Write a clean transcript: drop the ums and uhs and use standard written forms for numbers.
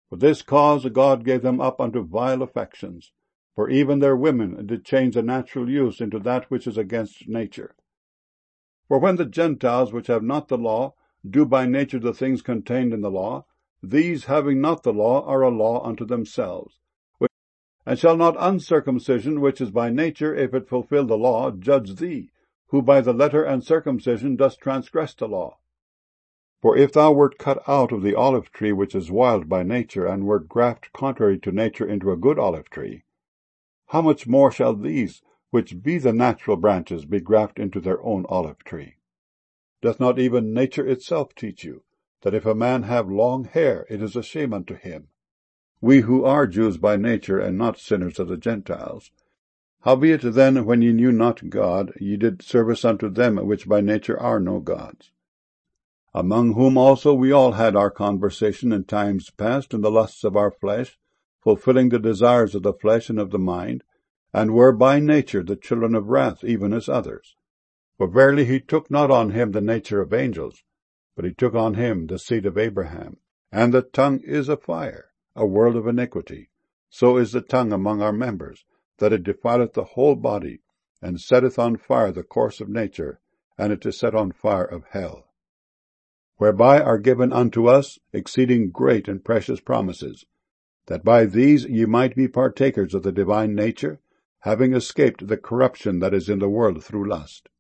For this cause God gave them up unto vile affections. For even their women did change the natural use into that which is against nature. For when the Gentiles which have not the law do by nature the things contained in the law, these having not the law are a law unto themselves. And shall not uncircumcision, which is by nature, if it fulfill the law, judge thee, who by the letter and circumcision dost transgress the law? For if thou wert cut out of the olive tree which is wild by nature, and wert grafted contrary to nature into a good olive tree, how much more shall these, which be the natural branches, be grafted into their own olive tree? Doth not even nature itself teach you, that if a man have long hair, it is a shame unto him? We who are Jews by nature, and not sinners of the Gentiles. Howbeit then, when ye knew not God, ye did service unto them which by nature are no gods. Among whom also we all had our conversation in times past in the lusts of our flesh, fulfilling the desires of the flesh and of the mind, and were by nature the children of wrath, even as others. For verily he took not on him the nature of angels, but he took on him the seed of Abraham. And the tongue is a fire, a world of iniquity. So is the tongue among our members, that it defileth the whole body, and setteth on fire the course of nature, and it is set on fire of hell. Whereby are given unto us exceeding great and precious promises, that by these ye might be partakers of the divine nature, having escaped the corruption that is in the world through lust.